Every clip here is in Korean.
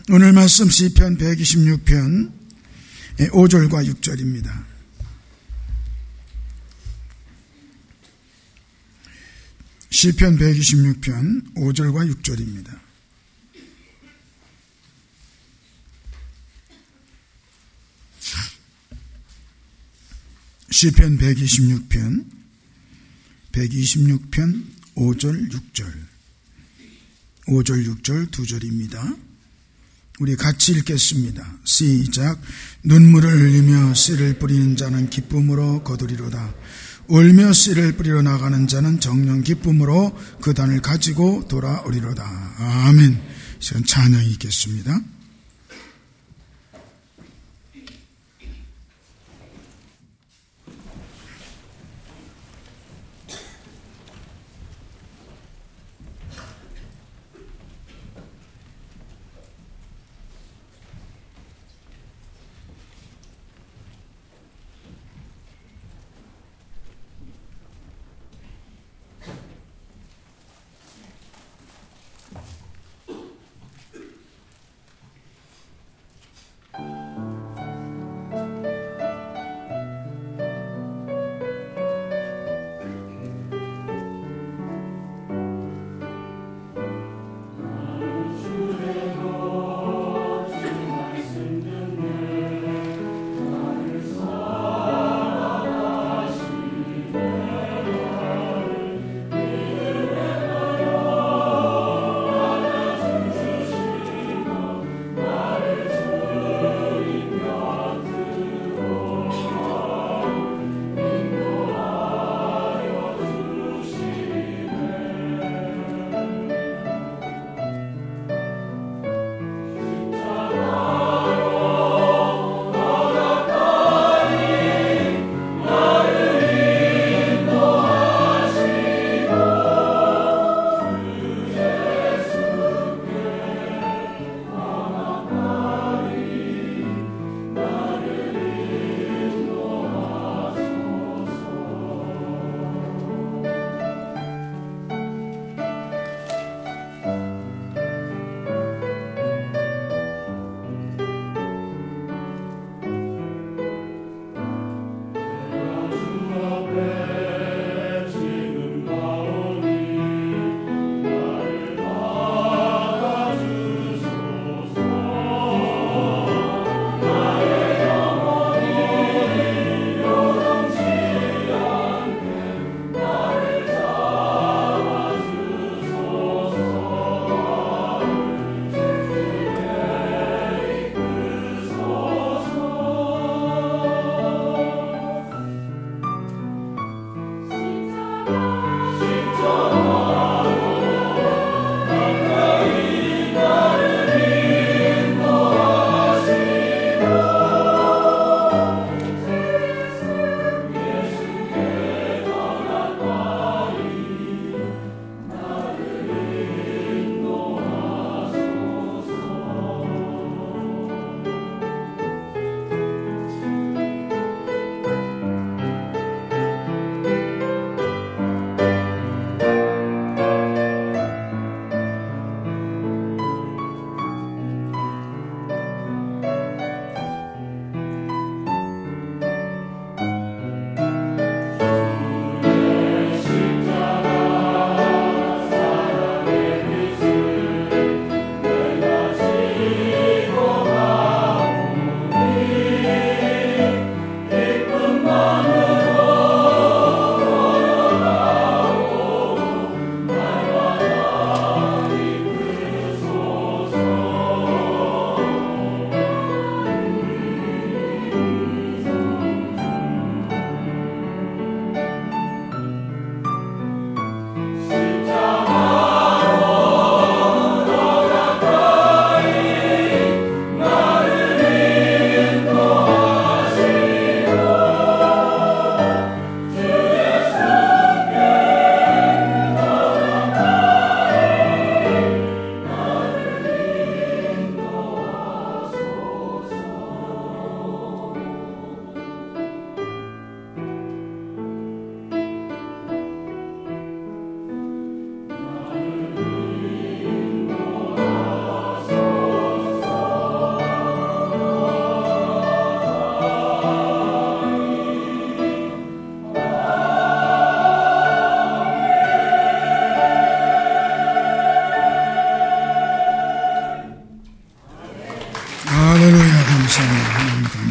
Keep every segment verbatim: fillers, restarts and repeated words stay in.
오늘 말씀 시편 백이십육 편 오 절과 육 절입니다. 시편 백이십육 편 오 절과 육 절입니다. 시편 백이십육 편 백이십육 편 오 절 육 절 오 절 육 절 두 절입니다. 우리 같이 읽겠습니다. 시작. 눈물을 흘리며 씨를 뿌리는 자는 기쁨으로 거두리로다. 울며 씨를 뿌리러 나가는 자는 정녕 기쁨으로 그 단을 가지고 돌아오리로다. 아멘. 지금 찬양이 있겠습니다.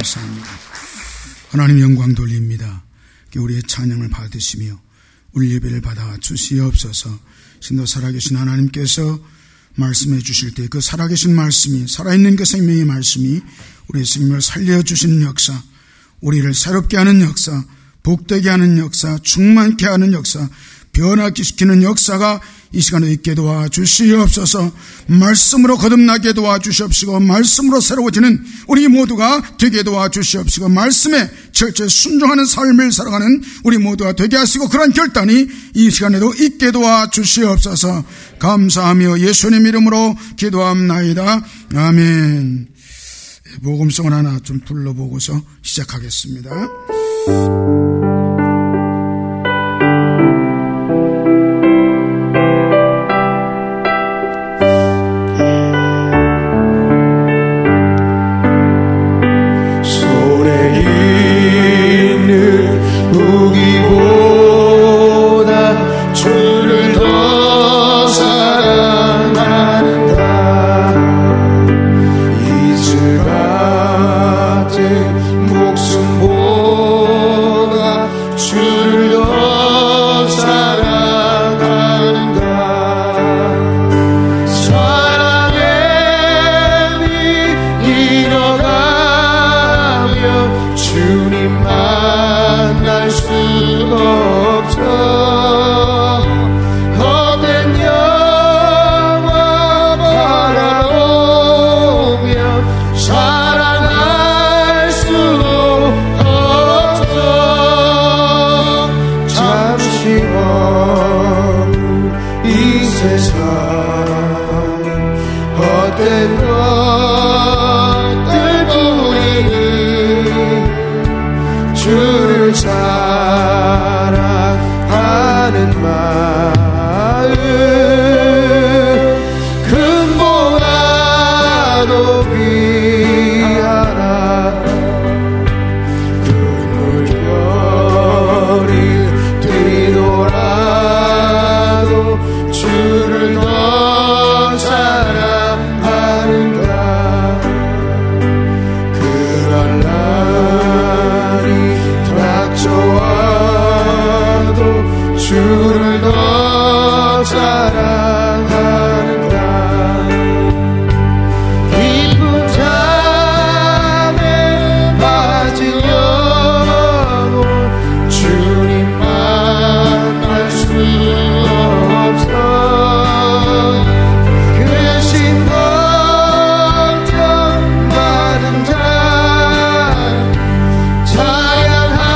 감사합니다. 하나님 영광 돌립니다. 우리의 찬양을 받으시며 우리 예배를 받아 주시옵소서. 신도 살아계신 하나님께서 말씀해 주실 때 그 살아계신 말씀이, 살아있는 그 생명의 말씀이 우리의 생명을 살려주시는 역사, 우리를 새롭게 하는 역사, 복되게 하는 역사, 충만케 하는 역사, 변화시키는 역사가 이 시간에 있게 도와주시옵소서. 말씀으로 거듭나게 도와주시옵시고 말씀으로 새로워지는 우리 모두가 되게 도와주시옵시고 말씀에 철저히 순종하는 삶을 살아가는 우리 모두가 되게 하시고 그런 결단이 이 시간에도 있게 도와주시옵소서. 감사하며 예수님 이름으로 기도합나이다. 아멘. 복음성을 하나 좀 불러보고서 시작하겠습니다.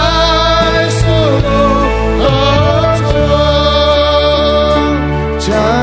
자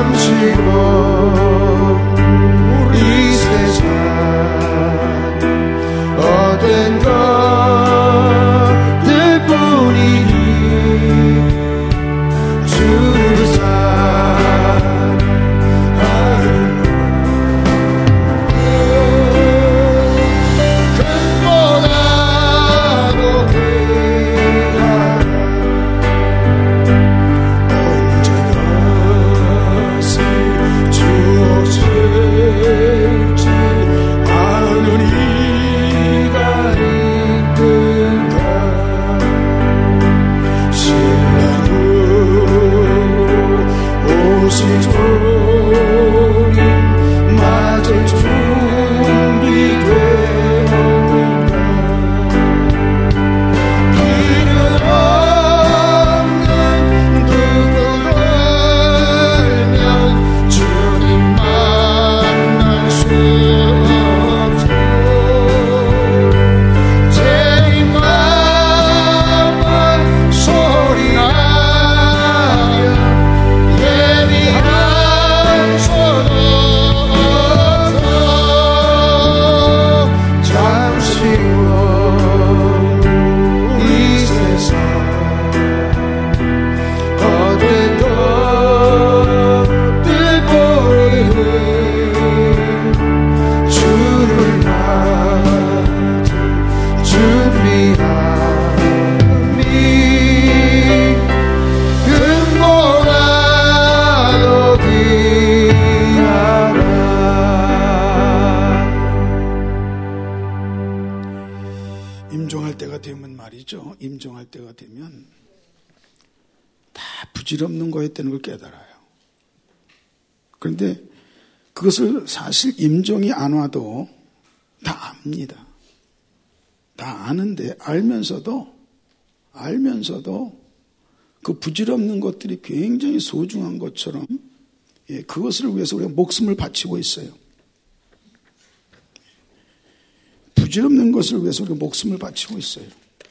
되면 말이죠. 임종할 때가 되면 다 부질없는 거였다는 걸 깨달아요. 그런데 그것을 사실 임종이 안 와도 다 압니다. 다 아는데 알면서도 알면서도 그 부질없는 것들이 굉장히 소중한 것처럼 예, 그것을 위해서 우리가 목숨을 바치고 있어요. 부질없는 것을 위해서 우리가 목숨을 바치고 있어요.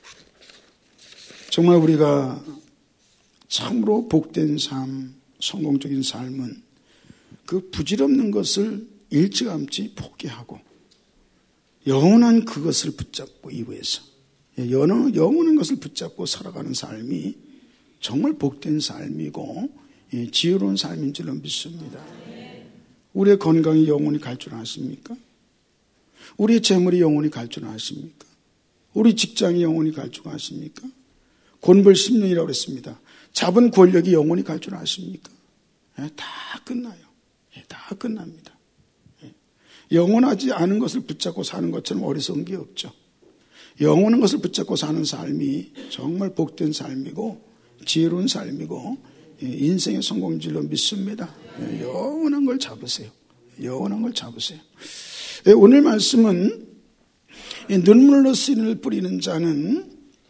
정말 우리가 참으로 복된 삶, 성공적인 삶은 그 부질없는 것을 일찌감치 포기하고 영원한 그것을 붙잡고 이후에서 영원한 것을 붙잡고 살아가는 삶이 정말 복된 삶이고 지혜로운 삶인 줄로 믿습니다. 우리의 건강이 영원히 갈 줄 아십니까? 우리의 재물이 영원히 갈 줄 아십니까? 우리 직장이 영원히 갈 줄 아십니까? 권벌 십 년이라고 그랬습니다. 잡은 권력이 영원히 갈 줄 아십니까? 다 끝나요. 다 끝납니다. 영원하지 않은 것을 붙잡고 사는 것처럼 어리석은 게 없죠. 영원한 것을 붙잡고 사는 삶이 정말 복된 삶이고 지혜로운 삶이고 인생의 성공줄로 믿습니다. 영원한 걸 잡으세요. 영원한 걸 잡으세요. 오늘 말씀은 눈물로 씨를 뿌리는 자는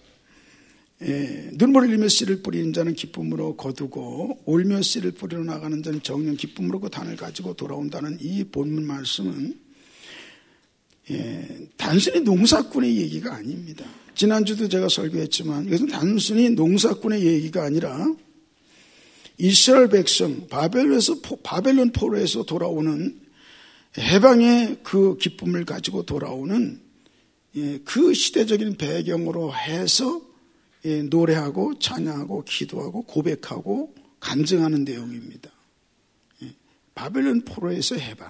눈물을 흘리며 씨를 뿌리는 자는 기쁨으로 거두고 울며 씨를 뿌리러 나가는 자는 정녕 기쁨으로 그 단을 가지고 돌아온다는 이 본문 말씀은 예, 단순히 농사꾼의 얘기가 아닙니다. 지난주도 제가 설교했지만 이것은 단순히 농사꾼의 얘기가 아니라 이스라엘 백성 바벨론에서 바벨론 포로에서 돌아오는 해방의 그 기쁨을 가지고 돌아오는 예, 그 시대적인 배경으로 해서 예, 노래하고 찬양하고 기도하고 고백하고 간증하는 내용입니다. 예, 바벨론 포로에서 해방,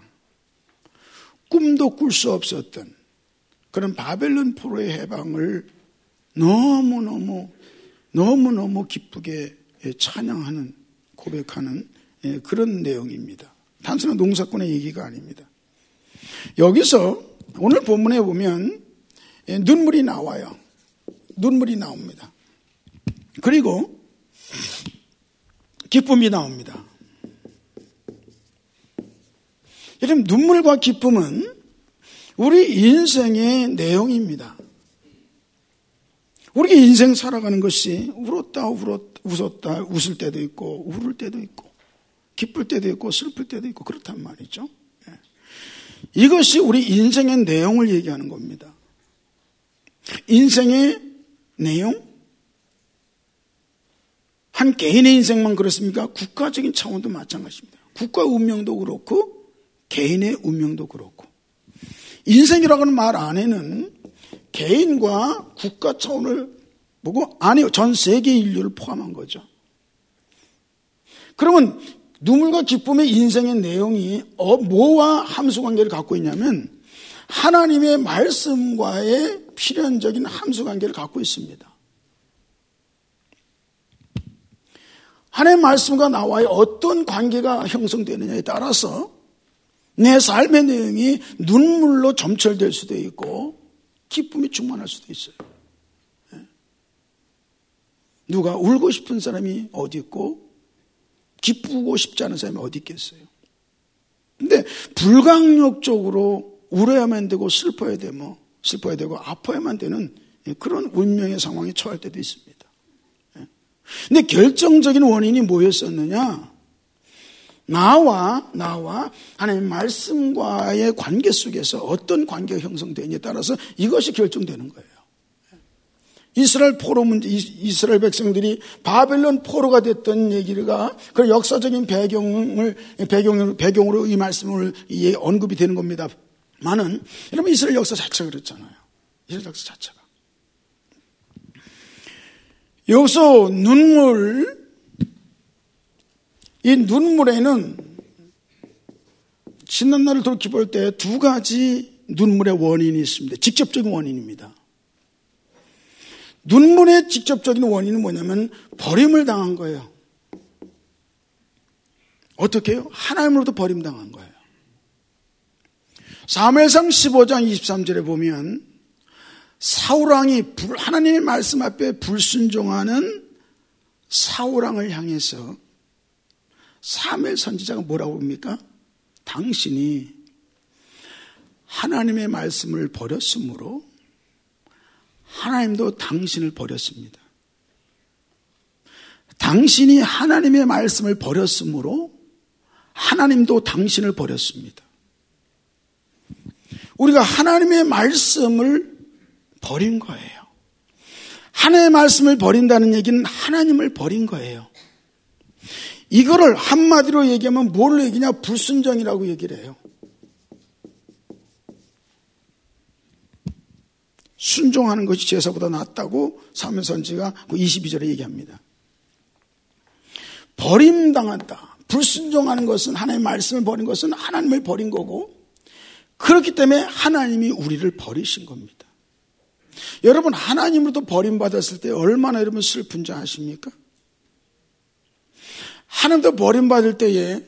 꿈도 꿀 수 없었던 그런 바벨론 포로의 해방을 너무너무 너무너무 기쁘게 찬양하는 고백하는 예, 그런 내용입니다. 단순한 농사꾼의 얘기가 아닙니다. 여기서 오늘 본문에 보면 예, 눈물이 나와요. 눈물이 나옵니다. 그리고 기쁨이 나옵니다. 여러분, 눈물과 기쁨은 우리 인생의 내용입니다. 우리 인생 살아가는 것이 울었다, 울었, 웃었다, 웃을 때도 있고, 울을 때도 있고, 기쁠 때도 있고, 슬플 때도 있고, 그렇단 말이죠. 이것이 우리 인생의 내용을 얘기하는 겁니다. 인생의 내용? 한 개인의 인생만 그렇습니까? 국가적인 차원도 마찬가지입니다. 국가 운명도 그렇고 개인의 운명도 그렇고 인생이라고 하는 말 안에는 개인과 국가 차원을 보고 안에 전 세계 인류를 포함한 거죠. 그러면 눈물과 기쁨의 인생의 내용이 뭐와 함수관계를 갖고 있냐면 하나님의 말씀과의 필연적인 함수관계를 갖고 있습니다. 하나님의 말씀과 나와의 어떤 관계가 형성되느냐에 따라서 내 삶의 내용이 눈물로 점철될 수도 있고 기쁨이 충만할 수도 있어요. 누가 울고 싶은 사람이 어디 있고 기쁘고 싶지 않은 사람이 어디 있겠어요. 근데 불강력적으로 울어야만 되고 슬퍼야 되고 슬퍼야 되고 아파야만 되는 그런 운명의 상황에 처할 때도 있습니다. 근데 결정적인 원인이 뭐였었느냐? 나와 나와 하나님의 말씀과의 관계 속에서 어떤 관계가 형성되느냐에 따라서 이것이 결정되는 거예요. 이스라엘 포로 문제, 이스라엘 백성들이 바벨론 포로가 됐던 얘기가 그 역사적인 배경을 배경으로 배경으로 이 말씀을 언급이 되는 겁니다. 많은 여러분 이스라엘 역사 자체가 그렇잖아요. 이스라엘 역사 자체가 여기서 눈물, 이 눈물에는 신난날을 돌이켜볼 때 두 가지 눈물의 원인이 있습니다. 직접적인 원인입니다. 눈물의 직접적인 원인은 뭐냐면 버림을 당한 거예요. 어떻게 해요? 하나님으로부터 버림당한 거예요. 사무엘상 십오 장 이십삼 절에 보면 사울왕이 하나님의 말씀 앞에 불순종하는 사울왕을 향해서 사무엘 선지자가 뭐라고 합니까? 당신이 하나님의 말씀을 버렸으므로 하나님도 당신을 버렸습니다. 당신이 하나님의 말씀을 버렸으므로 하나님도 당신을 버렸습니다. 우리가 하나님의 말씀을 버린 거예요. 하나님의 말씀을 버린다는 얘기는 하나님을 버린 거예요. 이거를 한마디로 얘기하면 뭘로 얘기냐? 불순종이라고 얘기를 해요. 순종하는 것이 제사보다 낫다고 사무엘 선지가 그 이십이 절에 얘기합니다. 버림당한다. 불순종하는 것은, 하나님의 말씀을 버린 것은 하나님을 버린 거고, 그렇기 때문에 하나님이 우리를 버리신 겁니다. 여러분, 하나님으로부터 버림받았을 때 얼마나 여러분 슬픈지 아십니까? 하나님도 버림받을 때에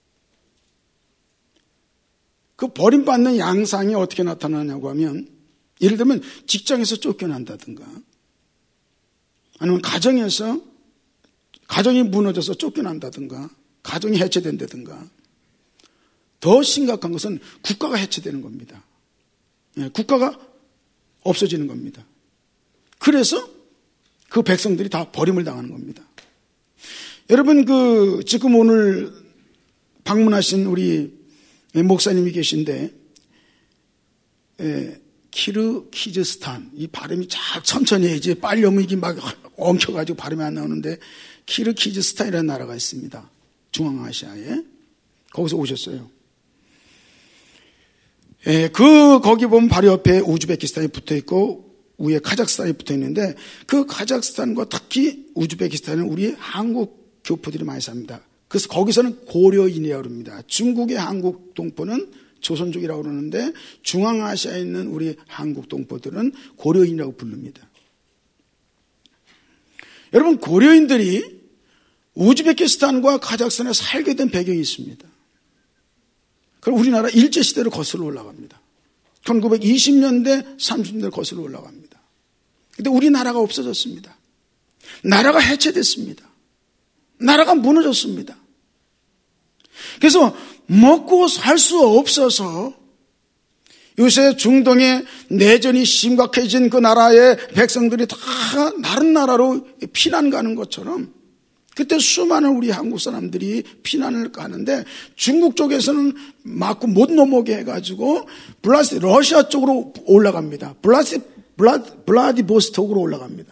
그 버림받는 양상이 어떻게 나타나냐고 하면, 예를 들면 직장에서 쫓겨난다든가, 아니면 가정에서 가정이 무너져서 쫓겨난다든가, 가정이 해체된다든가, 더 심각한 것은 국가가 해체되는 겁니다. 예, 국가가 없어지는 겁니다. 그래서 그 백성들이 다 버림을 당하는 겁니다. 여러분, 그 지금 오늘 방문하신 우리 목사님이 계신데, 예, 키르기즈스탄, 이 발음이 쫙 천천히 해야지 빨리 오면 이게 막 엉켜가지고 발음이 안 나오는데, 키르기즈스탄이라는 나라가 있습니다. 중앙아시아에. 거기서 오셨어요. 예, 그 거기 보면 바로 옆에 우즈베키스탄이 붙어 있고 위에 카자흐스탄이 붙어 있는데, 그 카자흐스탄과 특히 우즈베키스탄은 우리 한국 교포들이 많이 삽니다. 그래서 거기서는 고려인이라고 합니다. 중국의 한국 동포는 조선족이라고 그러는데, 중앙아시아에 있는 우리 한국 동포들은 고려인이라고 부릅니다. 여러분, 고려인들이 우즈베키스탄과 카자흐스탄에 살게 된 배경이 있습니다. 그럼 우리나라 일제시대로 거슬러 올라갑니다. 천구백이십 년대, 삼십 년대 거슬러 올라갑니다. 근데 우리나라가 없어졌습니다. 나라가 해체됐습니다. 나라가 무너졌습니다. 그래서 먹고 살 수 없어서 요새 중동에 내전이 심각해진 그 나라의 백성들이 다 다른 나라로 피난 가는 것처럼, 그때 수많은 우리 한국 사람들이 피난을 가는데, 중국 쪽에서는 맞고 못 넘어게 해가지고 블라스 러시아 쪽으로 올라갑니다. 블라스 블라, 블라디보스톡으로 올라갑니다.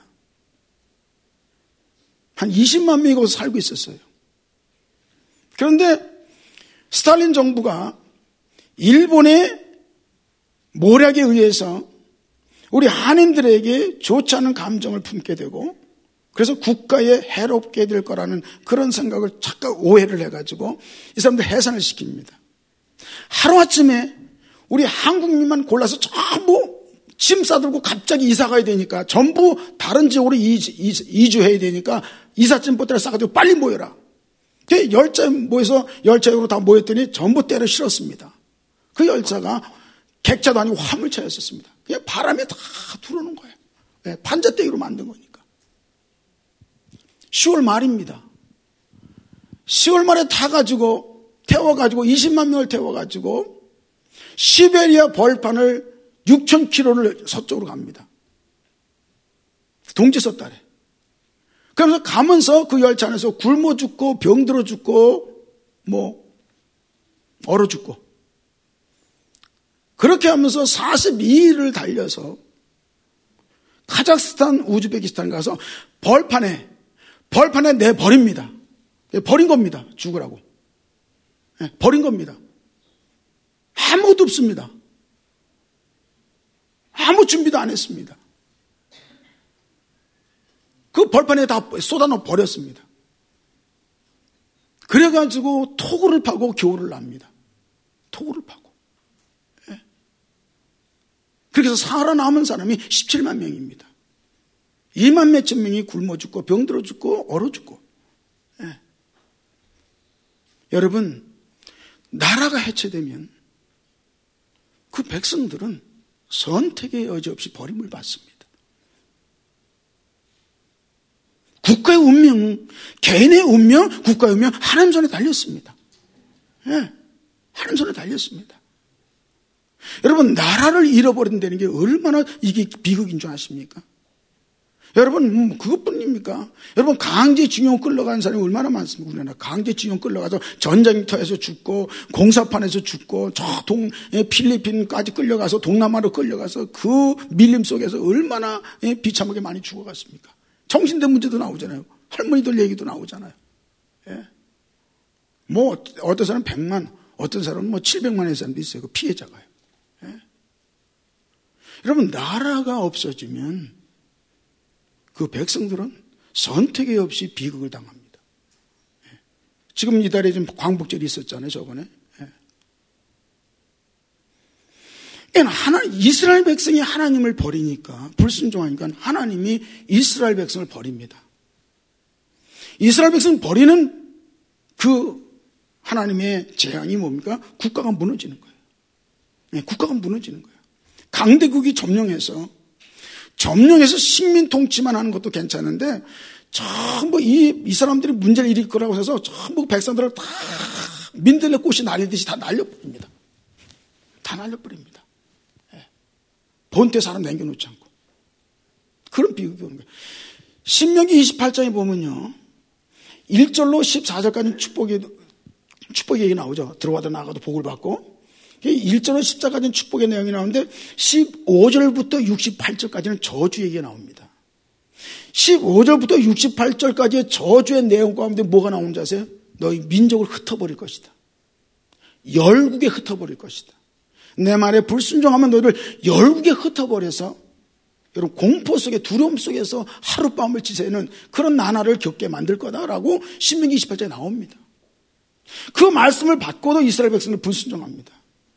한 이십만 명이 거기서 살고 있었어요. 그런데 스탈린 정부가 일본의 모략에 의해서 우리 한인들에게 좋지 않은 감정을 품게 되고, 그래서 국가에 해롭게 될 거라는 그런 생각을 착각 오해를 해가지고 이 사람들 해산을 시킵니다. 하루아침에 우리 한국민만 골라서 전부 짐 싸들고 갑자기 이사 가야 되니까, 전부 다른 지역으로 이주, 이주해야 되니까 이삿짐 보따리 싸가지고 빨리 모여라. 열차에 모여서 열차역으로 다 모였더니 전부 때려 실었습니다. 그 열차가 객차도 아니고 화물차였었습니다. 그냥 바람에 다 들어오는 거예요. 네, 판자떼기로 만든 거니까. 시월 말입니다. 시월 말에 타가지고, 태워가지고, 이십만 명을 태워가지고, 시베리아 벌판을 육천 킬로미터를 서쪽으로 갑니다. 동지서 달에. 그러면서 가면서 그 열차 안에서 굶어 죽고, 병들어 죽고, 뭐, 얼어 죽고. 그렇게 하면서 사십이 일을 달려서 카자흐스탄, 우즈베키스탄 가서 벌판에 벌판에 내버립니다. 버린 겁니다. 죽으라고. 버린 겁니다. 아무것도 없습니다. 아무 준비도 안 했습니다. 그 벌판에 다 쏟아넣어 버렸습니다. 그래가지고 토구를 파고 교우를 납니다. 토구를 파고. 그렇게 해서 살아남은 사람이 십칠만 명입니다. 이만 몇천 명이 굶어 죽고 병들어 죽고 얼어 죽고. 예. 여러분, 나라가 해체되면 그 백성들은 선택의 여지 없이 버림을 받습니다. 국가의 운명, 개인의 운명, 국가의 운명 하나님 손에 달렸습니다. 예, 하나님 손에 달렸습니다. 여러분, 나라를 잃어버린다는 게 얼마나 이게 비극인 줄 아십니까? 여러분, 그것뿐입니까? 여러분, 강제징용 끌려가는 사람이 얼마나 많습니까? 우리나라 강제징용 끌려가서 전쟁터에서 죽고 공사판에서 죽고 저 동 필리핀까지 끌려가서 동남아로 끌려가서 그 밀림 속에서 얼마나 비참하게 많이 죽어갔습니까? 정신대 문제도 나오잖아요. 할머니들 얘기도 나오잖아요. 예. 뭐 어떤 사람은 백만, 어떤 사람은 뭐 칠백만의 사람도 있어요. 그 피해자가요. 예. 여러분, 나라가 없어지면 그 백성들은 선택이 없이 비극을 당합니다. 예. 지금 이달에 좀 광복절이 있었잖아요, 저번에. 예. 하나님, 이스라엘 백성이 하나님을 버리니까, 불순종하니까 하나님이 이스라엘 백성을 버립니다. 이스라엘 백성을 버리는 그 하나님의 재앙이 뭡니까? 국가가 무너지는 거예요. 예, 국가가 무너지는 거예요. 강대국이 점령해서 점령해서 식민 통치만 하는 것도 괜찮은데 전부 이, 이 사람들이 문제를 일으킬 거라고 해서 전부 백성들을 다 민들레 꽃이 날리듯이 다 날려버립니다. 다 날려버립니다. 예. 본때 사람 남겨놓지 않고. 그런 비극이 오는 거예요. 신명기 이십팔 장에 보면요, 일 절로 십사 절까지 축복이, 축복 얘기 나오죠. 들어가도 나가도 복을 받고. 일 절로 십사 절까지는 축복의 내용이 나오는데 십오 절부터 육십팔 절까지는 저주 얘기가 나옵니다. 십오 절부터 육십팔 절까지의 저주의 내용 가운데 뭐가 나오는지 아세요? 너희 민족을 흩어버릴 것이다. 열국에 흩어버릴 것이다. 내 말에 불순종하면 너희를 열국에 흩어버려서 여러분 공포 속에 두려움 속에서 하룻밤을 지새는 그런 나날을 겪게 만들 거다라고 신명기 이십팔 장에 나옵니다. 그 말씀을 받고도 이스라엘 백성을 불순종합니다.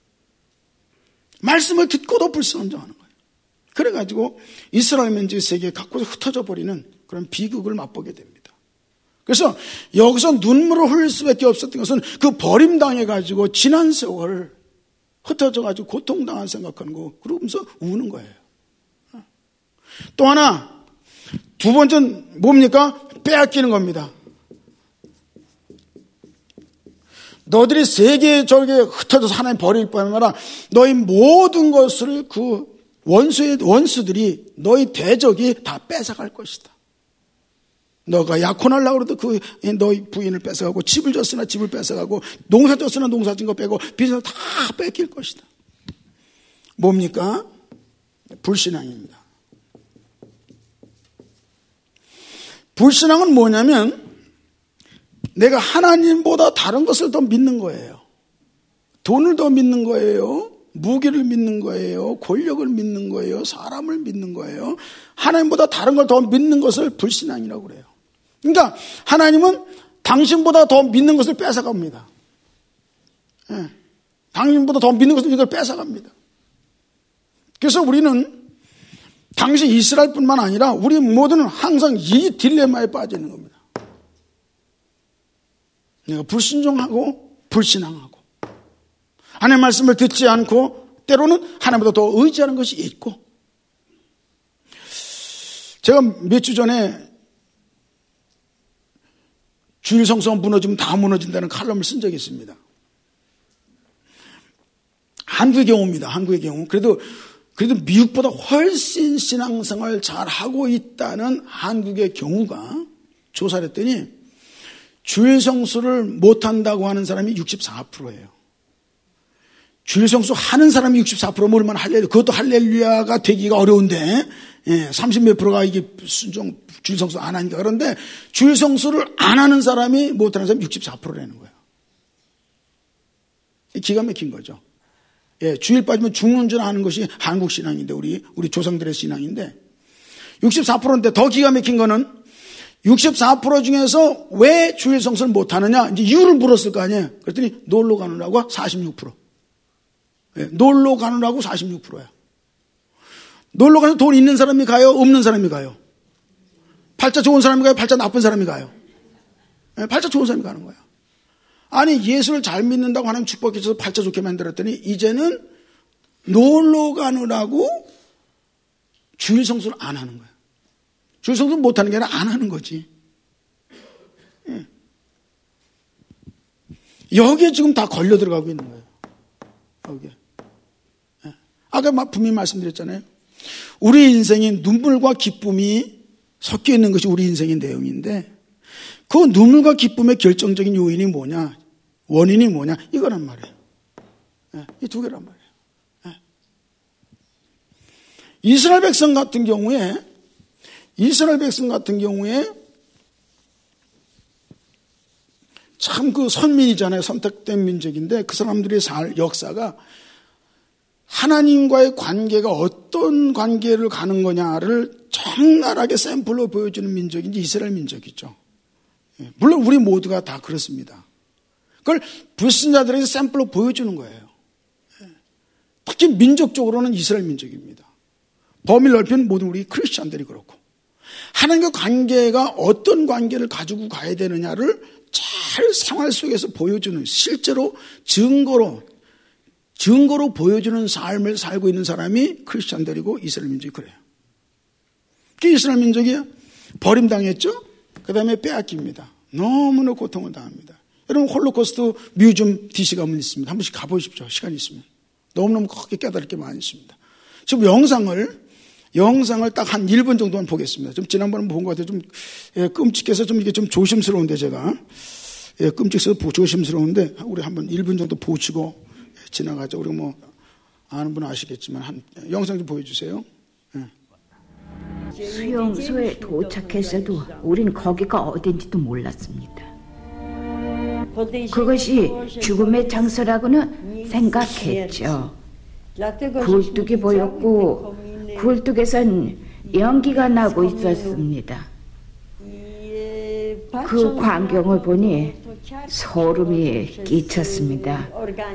말씀을 듣고도 불순종하는 거예요. 그래가지고 이스라엘 민족이 세계에 갖고 흩어져 버리는 그런 비극을 맛보게 됩니다. 그래서 여기서 눈물을 흘릴 수밖에 없었던 것은 그 버림당해가지고 지난 세월 흩어져가지고 고통당한 생각하는 거, 그러면서 우는 거예요. 또 하나, 두 번째는 뭡니까? 빼앗기는 겁니다. 너희들이 세계에 저렇게 흩어져서 하나님 버릴 뿐만 아니라 너희 모든 것을 그 원수의 원수들이 너희 대적이 다 뺏어갈 것이다. 너가 약혼하려고 해도 그 너희 부인을 뺏어가고, 집을 줬으나 집을 뺏어가고, 농사 줬으나 농사 진 거 빼고 빚을 다 뺏길 것이다. 뭡니까? 불신앙입니다. 불신앙은 뭐냐면 내가 하나님보다 다른 것을 더 믿는 거예요. 돈을 더 믿는 거예요. 무기를 믿는 거예요. 권력을 믿는 거예요. 사람을 믿는 거예요. 하나님보다 다른 걸 더 믿는 것을 불신앙이라고 그래요. 그러니까 하나님은 당신보다 더 믿는 것을 뺏어갑니다. 예. 당신보다 더 믿는 것을 이걸 뺏어갑니다. 그래서 우리는 당시 이스라엘뿐만 아니라 우리 모두는 항상 이 딜레마에 빠지는 겁니다. 내가 불순종하고 불신앙하고 하나님의 말씀을 듣지 않고 때로는 하나님보다 더 의지하는 것이 있고, 제가 몇 주 전에 주일 성수가 무너지면 다 무너진다는 칼럼을 쓴 적이 있습니다. 한국의 경우입니다. 한국의 경우. 그래도 그래도 미국보다 훨씬 신앙생활 잘하고 있다는 한국의 경우가 조사를 했더니 주일 성수를 못한다고 하는 사람이 육십사 퍼센트예요. 주일 성수 하는 사람이 육십사 퍼센트, 뭐 얼마나 할렐루야, 그것도 할렐루야가 되기가 어려운데, 예, 삼십 몇 프로가 이게 순종, 주일 성수 안 하니까. 그런데 주일 성수를 안 하는 사람이 못하는 사람이 육십사 퍼센트라는 거예요. 기가 막힌 거죠. 예, 주일 빠지면 죽는 줄 아는 것이 한국 신앙인데, 우리, 우리 조상들의 신앙인데, 육십사 퍼센트인데 더 기가 막힌 거는 육십사 퍼센트 중에서 왜 주일 성수를 못하느냐, 이제 이유를 물었을 거 아니에요. 그랬더니 놀러 가느라고 사십육 퍼센트. 예, 놀러 가느라고 사십육 퍼센트야. 놀러 가서 돈 있는 사람이 가요? 없는 사람이 가요? 팔자 좋은 사람이 가요? 팔자 나쁜 사람이 가요? 예, 팔자 좋은 사람이 가는 거야. 아니, 예수를 잘 믿는다고 하나님 축복해 줘서 팔자 좋게 만들었더니 이제는 놀러 가느라고 주일 성수를 안 하는 거예요. 주일 성수를 못하는 게 아니라 안 하는 거지. 예. 여기에 지금 다 걸려 들어가고 있는 거예요. 여기에. 예. 아까 분명히 말씀드렸잖아요. 우리 인생에 눈물과 기쁨이 섞여 있는 것이 우리 인생의 내용인데 그 눈물과 기쁨의 결정적인 요인이 뭐냐, 원인이 뭐냐, 이거란 말이에요. 예. 이 두 개란 말이에요. 예. 이스라엘 백성 같은 경우에 이스라엘 백성 같은 경우에 참 그 선민이잖아요. 선택된 민족인데 그 사람들의 살 역사가 하나님과의 관계가 어떤 관계를 가는 거냐를 적나라하게 샘플로 보여주는 민족인지 이스라엘 민족이죠. 물론 우리 모두가 다 그렇습니다. 그걸 불신자들에게 샘플로 보여주는 거예요. 특히 민족적으로는 이스라엘 민족입니다. 범위를 넓히는 모든 우리 크리스찬들이 그렇고 하나님과 관계가 어떤 관계를 가지고 가야 되느냐를 잘 생활 속에서 보여주는 실제로 증거로 증거로 보여주는 삶을 살고 있는 사람이 크리스찬들이고 이스라엘 민족이 그래요. 그 이스라엘 민족이 버림당했죠. 그 다음에 빼앗깁니다. 너무나 고통을 당합니다. 여러분 홀로코스트 뮤지엄 디씨 가면 있습니다. 한 번씩 가보십시오. 시간이 있으면. 너무너무 크게 깨달을 게 많이 있습니다. 지금 영상을 영상을 딱 한 일 분 정도만 보겠습니다. 좀 지난번에 본 것 같아요. 좀 예, 끔찍해서 좀 이게 좀 조심스러운데 제가 예, 끔찍해서 조심스러운데 우리 한번 일 분 정도 보시고 예, 지나가죠. 우리 뭐 아는 분은 아시겠지만 한 영상 좀 보여주세요. 예. 수용소에 도착했어도 우린 거기가 어딘지도 몰랐습니다. 그것이 죽음의 장소라고는 생각했죠. 굴뚝이 보였고 굴뚝에선 연기가 나고 있었습니다. 그 광경을 보니 소름이 끼쳤습니다.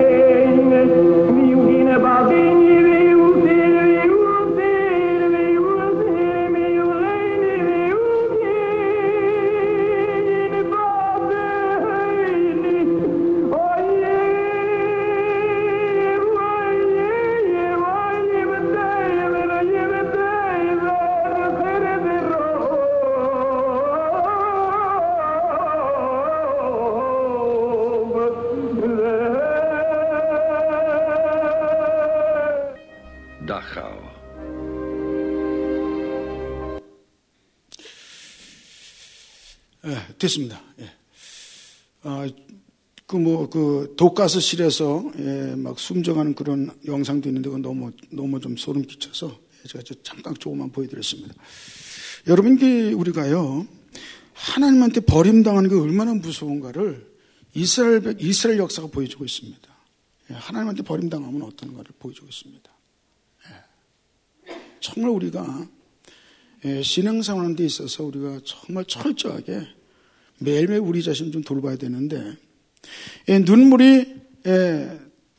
됐습니다. 예. 아, 그 뭐, 그, 독가스실에서, 예, 막 숨져가는 그런 영상도 있는데, 그건 너무, 너무 좀 소름 끼쳐서, 제가 잠깐 조금만 보여드렸습니다. 여러분, 그, 우리가요, 하나님한테 버림당하는 게 얼마나 무서운가를 이스라엘, 이스라엘 역사가 보여주고 있습니다. 예, 하나님한테 버림당하면 어떤 가를 보여주고 있습니다. 예. 정말 우리가, 예, 신앙생활하는 데 있어서 우리가 정말 철저하게 매일매일 우리 자신 좀 돌봐야 되는데 예, 눈물이 예,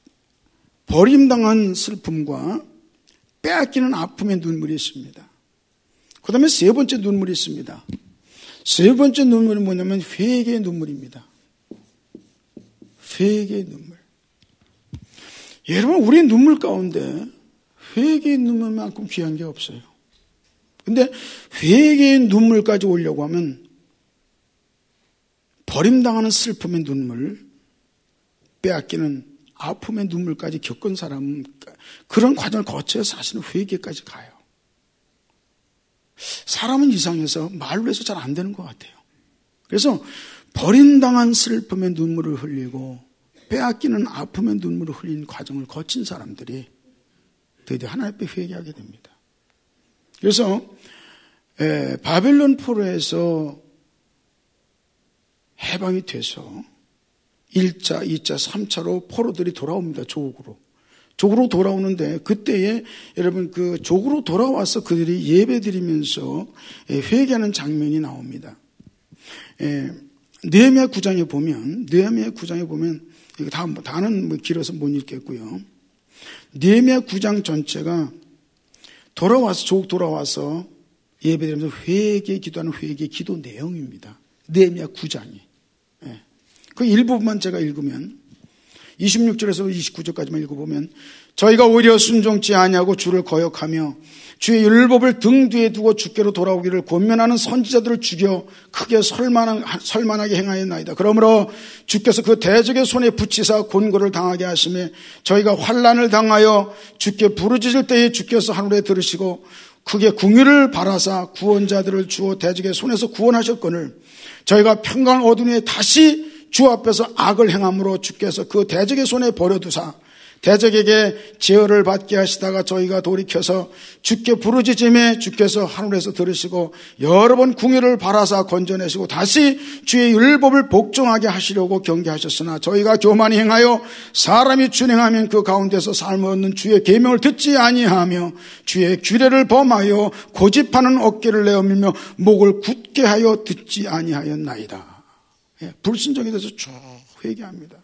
버림당한 슬픔과 빼앗기는 아픔의 눈물이 있습니다. 그 다음에 세 번째 눈물이 있습니다. 세 번째 눈물은 뭐냐면 회개의 눈물입니다. 회개의 눈물. 여러분 우리의 눈물 가운데 회개의 눈물만큼 귀한 게 없어요. 근데 회개의 눈물까지 오려고 하면 버림당하는 슬픔의 눈물, 빼앗기는 아픔의 눈물까지 겪은 사람은 그런 과정을 거쳐야 사실은 회개까지 가요. 사람은 이상해서 말로 해서 잘 안 되는 것 같아요. 그래서 버림당한 슬픔의 눈물을 흘리고 빼앗기는 아픔의 눈물을 흘린 과정을 거친 사람들이 드디어 하나님 앞에 회개하게 됩니다. 그래서 에, 바벨론 포로에서 해방이 돼서 일 차, 이 차, 삼 차로 포로들이 돌아옵니다. 조국으로. 조국으로 돌아오는데 그때에 여러분 그 조국으로 돌아와서 그들이 예배 드리면서 회개하는 장면이 나옵니다. 느헤미야 구 장에 보면 느헤미야 구 장에 보면 이거 다 다는 뭐 길어서 못 읽겠고요. 느헤미야 구 장 전체가 돌아와서 조국 돌아와서 예배드리면서 회개 기도하는 회개 기도 내용입니다. 느헤미야 구 장이. 예. 그 일부분만 제가 읽으면 이십육 절에서 이십구 절까지만 읽어보면 저희가 오히려 순종치 아니하고 주를 거역하며 주의 율법을 등 뒤에 두고 주께로 돌아오기를 권면하는 선지자들을 죽여 크게 설만하게 행하였나이다. 그러므로 주께서 그 대적의 손에 붙이사 곤고를 당하게 하시며 저희가 환난을 당하여 주께 부르짖을 때에 주께서 하늘에 들으시고 크게 궁유를 바라사 구원자들을 주어 대적의 손에서 구원하셨거늘 저희가 평강을 얻은 후에 다시 주 앞에서 악을 행함으로 주께서 그 대적의 손에 버려두사 대적에게 제어를 받게 하시다가 저희가 돌이켜서 주께 부르짖음에 주께서 하늘에서 들으시고 여러 번 궁유를 바라사 건져내시고 다시 주의 율법을 복종하게 하시려고 경계하셨으나 저희가 교만히 행하여 사람이 준행하면 그 가운데서 삶을 얻는 주의 계명을 듣지 아니하며 주의 규례를 범하여 고집하는 어깨를 내어밀며 목을 굳게 하여 듣지 아니하였나이다. 불순종에 대해서 쭉 회개합니다.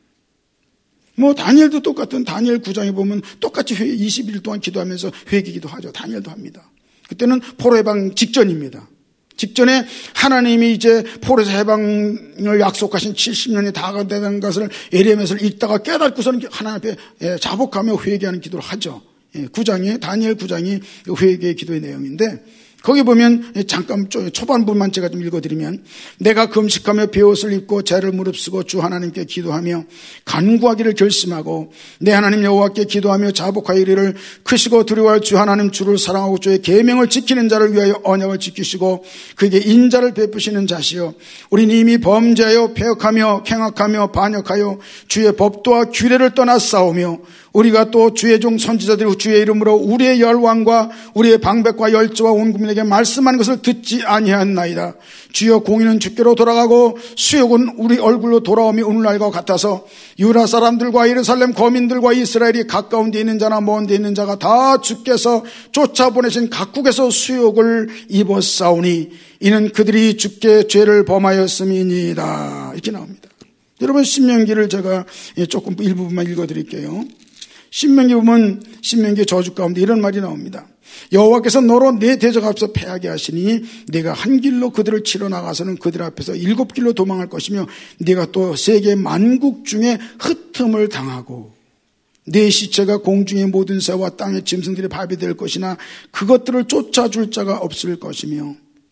뭐 다니엘도 똑같은 다니엘 구 장에 보면 똑같이 회개, 이십 일 동안 기도하면서 회개기도 하죠. 다니엘도 합니다. 그때는 포로 해방 직전입니다. 직전에 하나님이 이제 포로에서 해방을 약속하신 칠십 년이 다가가는 것을 예레미야서를 읽다가 깨닫고서는 하나님 앞에 자복하며 회개하는 기도를 하죠. 구 장이 다니엘 구 장이 회개의 기도의 내용인데 거기 보면 잠깐 초반부만 제가 좀 읽어드리면 내가 금식하며 베옷을 입고 죄를 무릅쓰고 주 하나님께 기도하며 간구하기를 결심하고 내 하나님 여호와께 기도하며 자복하여 이르기를 크시고 두려워할 주 하나님 주를 사랑하고 주의 계명을 지키는 자를 위하여 언약을 지키시고 그에게 인자를 베푸시는 자시요 우리는 이미 범죄하여 패역하며 갱악하며 반역하여 주의 법도와 규례를 떠나 싸우며 우리가 또 주의 종 선지자들이 주의 이름으로 우리의 열왕과 우리의 방백과 열조와 온 국민에게 말씀하는 것을 듣지 아니하였나이다. 주여 공의는 주께로 돌아가고 수욕은 우리 얼굴로 돌아오며 오늘날과 같아서 유다 사람들과 예루살렘 거민들과 이스라엘이 가까운 데 있는 자나 먼 데 있는 자가 다 주께서 쫓아보내신 각국에서 수욕을 입었사오니 이는 그들이 주께 죄를 범하였음이니이다. 이렇게 나옵니다. 여러분 신명기를 제가 조금 일부분만 읽어드릴게요. 신명기 보면 신명기 저주 가운데 이런 말이 나옵니다. 여호와께서 너로 내 대적 앞에서 패하게 하시니 네가 한 길로 그들을 치러 나가서는 그들 앞에서 일곱 길로 도망할 것이며 네가 또 세계 만국 중에 흩음을 당하고 네 시체가 공중의 모든 새와 땅의 짐승들의 밥이 될 것이나 그것들을 쫓아줄 자가 없을 것이며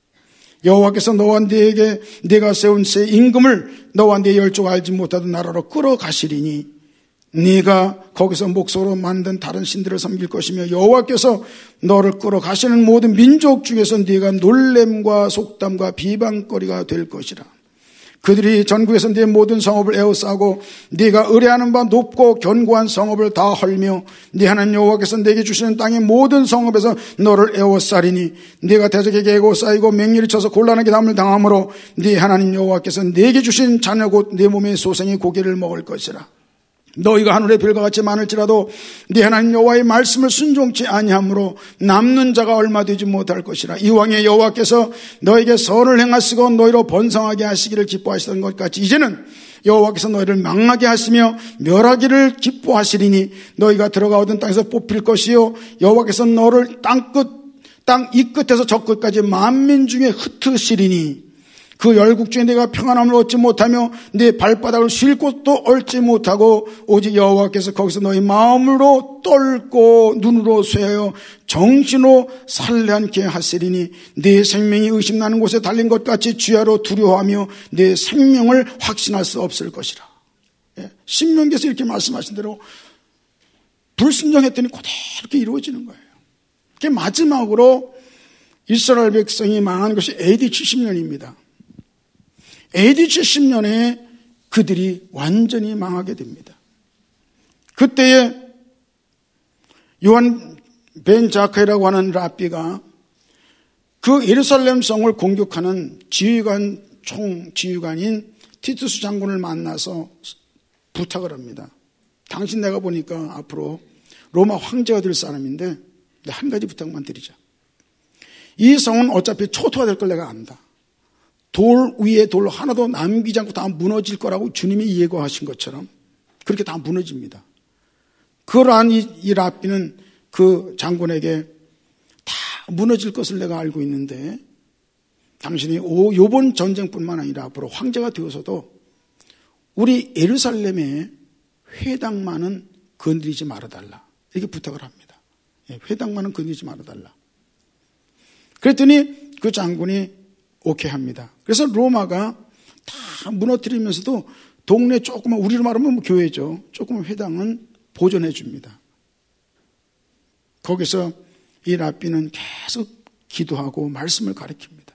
여호와께서 너와 네게 네가 세운 새 임금을 너와 네 열조가 알지 못하던 나라로 끌어가시리니 네가 거기서 목소로 만든 다른 신들을 섬길 것이며 여호와께서 너를 끌어가시는 모든 민족 중에서 네가 놀램과 속담과 비방거리가 될 것이라. 그들이 전국에서 네 모든 성읍을 에워싸고 네가 의뢰하는 바 높고 견고한 성읍을 다 헐며 네 하나님 여호와께서 네게 주시는 땅의 모든 성읍에서 너를 에워싸리니 네가 대적에게 에워싸이고 맹렬히 쳐서 곤란하게 담을 당함으로 네 하나님 여호와께서 네게 주신 자녀 곧 네 몸의 소생의 고기를 먹을 것이라. 너희가 하늘의 별과 같이 많을지라도 네 하나님 여호와의 말씀을 순종치 아니하므로 남는 자가 얼마 되지 못할 것이라. 이왕에 여호와께서 너에게 선을 행하시고 너희로 번성하게 하시기를 기뻐하시던 것 같이 이제는 여호와께서 너희를 망하게 하시며 멸하기를 기뻐하시리니 너희가 들어가 얻은 땅에서 뽑힐 것이요 여호와께서 너를 땅끝 땅 이 끝에서 저 끝까지 만민 중에 흩으시리니 그 열국 중에 내가 평안함을 얻지 못하며 내 발바닥을 쉴 곳도 얻지 못하고 오직 여호와께서 거기서 너희 마음으로 떨고 눈으로 쇠하여 정신으로 살려앉게 하시리니 내 생명이 의심나는 곳에 달린 것 같이 주야로 두려워하며 내 생명을 확신할 수 없을 것이라. 예, 신명기에서 이렇게 말씀하신 대로 불순종했더니 그대로 이렇게 이루어지는 거예요. 그게 마지막으로 이스라엘 백성이 망한 것이 에이디 칠십 년입니다. 에이디 칠십 년에 그들이 완전히 망하게 됩니다. 그때에 요한 벤 자카이라고 하는 랍비가 그 예루살렘 성을 공격하는 지휘관, 총 지휘관인 티투스 장군을 만나서 부탁을 합니다. 당신 내가 보니까 앞으로 로마 황제가 될 사람인데 한 가지 부탁만 드리자. 이 성은 어차피 초토화 될 걸 내가 안다. 돌 위에 돌 하나도 남기지 않고 다 무너질 거라고 주님이 예고하신 것처럼 그렇게 다 무너집니다. 그걸 안 이, 이 랍비는 그 장군에게 다 무너질 것을 내가 알고 있는데 당신이 오, 요번 전쟁뿐만 아니라 앞으로 황제가 되어서도 우리 예루살렘에 회당만은 건드리지 말아달라. 이렇게 부탁을 합니다. 회당만은 건드리지 말아달라. 그랬더니 그 장군이 오케이 합니다. 그래서 로마가 다 무너뜨리면서도 동네 조그만, 우리로 말하면 뭐 교회죠. 조그만 회당은 보존해 줍니다. 거기서 이 랍비는 계속 기도하고 말씀을 가르칩니다.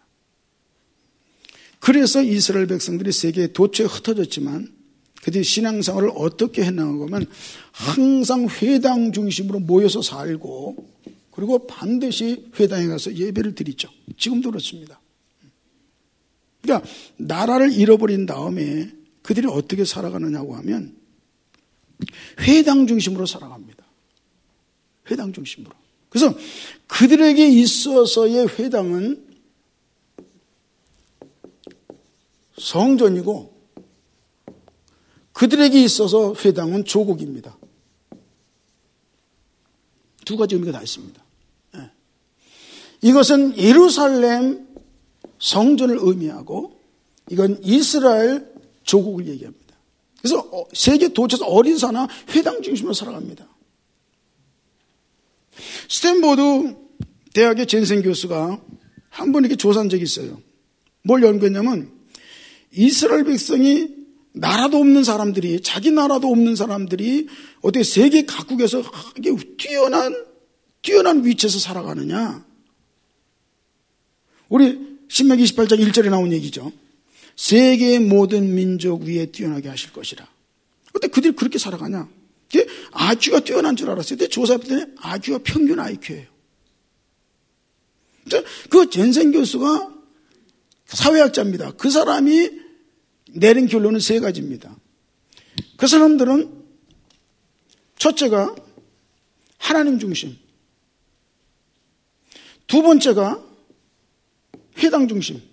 그래서 이스라엘 백성들이 세계에 도처에 흩어졌지만 그들이 신앙생활을 어떻게 해나가고 하면 항상 회당 중심으로 모여서 살고 그리고 반드시 회당에 가서 예배를 드리죠. 지금도 그렇습니다. 그러니까 나라를 잃어버린 다음에 그들이 어떻게 살아가느냐고 하면 회당 중심으로 살아갑니다. 회당 중심으로. 그래서 그들에게 있어서의 회당은 성전이고 그들에게 있어서 회당은 조국입니다. 두 가지 의미가 다 있습니다. 이것은 예루살렘 성전을 의미하고 이건 이스라엘 조국을 얘기합니다. 그래서 세계 도처에서 어디서나 회당 중심으로 살아갑니다. 스탠포드 대학의 젠센 교수가 한 번 이렇게 조사한 적이 있어요. 뭘 연구했냐면 이스라엘 백성이 나라도 없는 사람들이, 자기 나라도 없는 사람들이 어떻게 세계 각국에서 뛰어난 뛰어난 위치에서 살아가느냐. 우리 신명기 이십팔 장 일 절에 나온 얘기죠. 세계의 모든 민족 위에 뛰어나게 하실 것이라. 근데 그들이 그렇게 살아가냐? 아이큐가 뛰어난 줄 알았어요. 근데 조사해봤더니 아이큐가 평균 아이큐예요. 그 젠센 교수가 사회학자입니다. 그 사람이 내린 결론은 세 가지입니다. 그 사람들은 첫째가 하나님 중심, 두 번째가 회당 중심,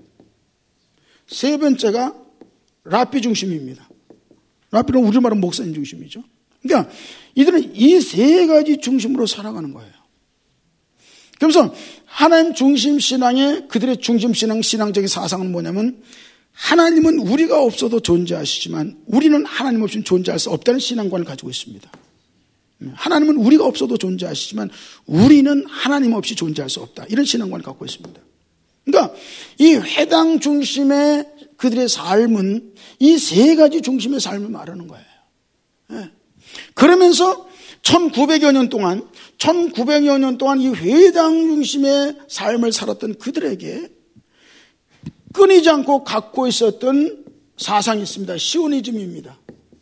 세 번째가 랍비 중심입니다. 랍비는 우리 말은 목사님 중심이죠. 그러니까 이들은 이 세 가지 중심으로 살아가는 거예요. 그래서 하나님 중심 신앙의 그들의 중심 신앙, 신앙적인 사상은 뭐냐면 하나님은 우리가 없어도 존재하시지만 우리는 하나님 없이는 존재할 수 없다는 신앙관을 가지고 있습니다. 하나님은 우리가 없어도 존재하시지만 우리는 하나님 없이 존재할 수 없다. 이런 신앙관을 갖고 있습니다. 그러니까 이 회당 중심의 그들의 삶은 이 세 가지 중심의 삶을 말하는 거예요. 그러면서 천구백여 년 동안 천구백여 년 동안 이 회당 중심의 삶을 살았던 그들에게 끊이지 않고 갖고 있었던 사상이 있습니다. 시오니즘입니다.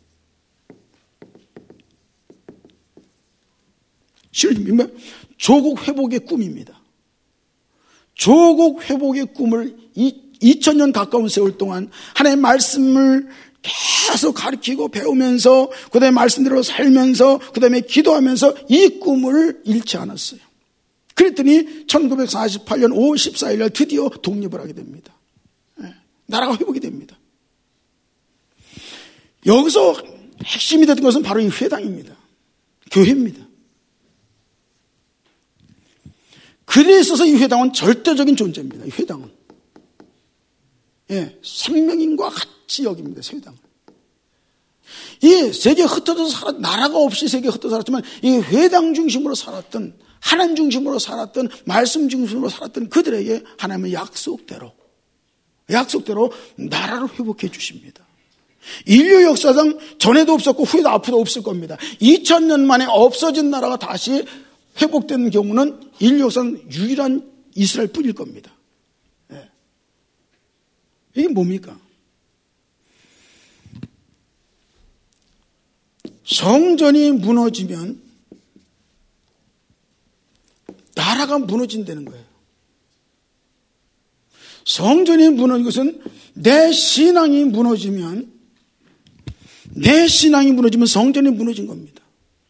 시오니즘은 조국 회복의 꿈입니다. 조국 회복의 꿈을 이천 년 가까운 세월 동안 하나님의 말씀을 계속 가르치고 배우면서 그 다음에 말씀대로 살면서 그 다음에 기도하면서 이 꿈을 잃지 않았어요. 그랬더니 천구백사십팔 년 오월 십사일 날 드디어 독립을 하게 됩니다. 나라가 회복이 됩니다. 여기서 핵심이 됐던 것은 바로 이 회당입니다. 교회입니다. 그에 있어서 이 회당은 절대적인 존재입니다. 이 회당은. 예, 생명인과 같이 여깁니다. 회당은. 이 세계에 흩어져서 살았, 나라가 없이 세계에 흩어져 살았지만 이 회당 중심으로 살았던, 하나님 중심으로 살았던, 말씀 중심으로 살았던 그들에게 하나님의 약속대로, 약속대로 나라를 회복해 주십니다. 인류 역사상 전에도 없었고 후에도 앞으로도 없을 겁니다. 이천 년 만에 없어진 나라가 다시 회복된 경우는 인류 역사상 유일한 이스라엘 뿐일 겁니다. 네. 이게 뭡니까? 성전이 무너지면 나라가 무너진다는 거예요. 성전이 무너진 것은 내 신앙이 무너지면 내 신앙이 무너지면 성전이 무너진 겁니다.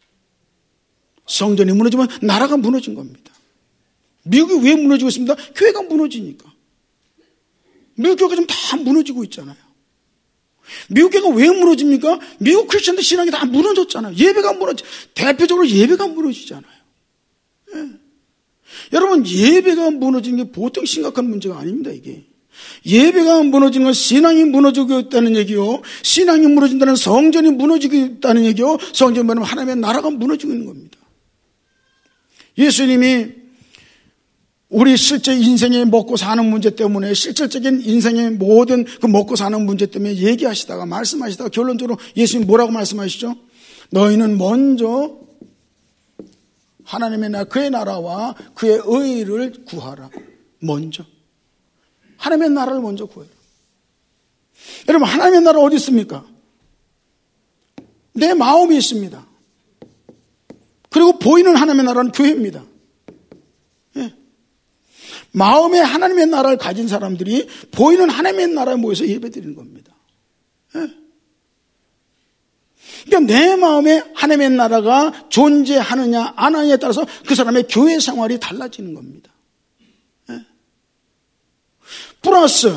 성전이 무너지면 나라가 무너진 겁니다. 미국이 왜 무너지고 있습니다? 교회가 무너지니까. 미국 교회가 지금 다 무너지고 있잖아요. 미국 교회가 왜 무너집니까? 미국 크리스천들 신앙이 다 무너졌잖아요. 예배가 무너지, 대표적으로 예배가 무너지잖아요. 예. 여러분, 예배가 무너지는 게 보통 심각한 문제가 아닙니다, 이게. 예배가 무너지는 건 신앙이 무너지고 있다는 얘기요. 신앙이 무너진다는 성전이 무너지고 있다는 얘기요. 성전이 무너지면 하나님의 나라가 무너지고 있는 겁니다. 예수님이 우리 실제 인생의 먹고 사는 문제 때문에, 실질적인 인생의 모든 그 먹고 사는 문제 때문에 얘기하시다가, 말씀하시다가 결론적으로 예수님 뭐라고 말씀하시죠? 너희는 먼저 하나님의 나라, 그의 나라와 그의 의를 구하라. 먼저. 하나님의 나라를 먼저 구해라. 여러분, 하나님의 나라 어디 있습니까? 내 마음이 있습니다. 그리고 보이는 하나님의 나라는 교회입니다. 예. 마음에 하나님의 나라를 가진 사람들이 보이는 하나님의 나라에 모여서 예배드리는 겁니다. 예. 그러니까 내 마음에 하나님의 나라가 존재하느냐 안 하느냐에 따라서 그 사람의 교회 생활이 달라지는 겁니다. 예. 플러스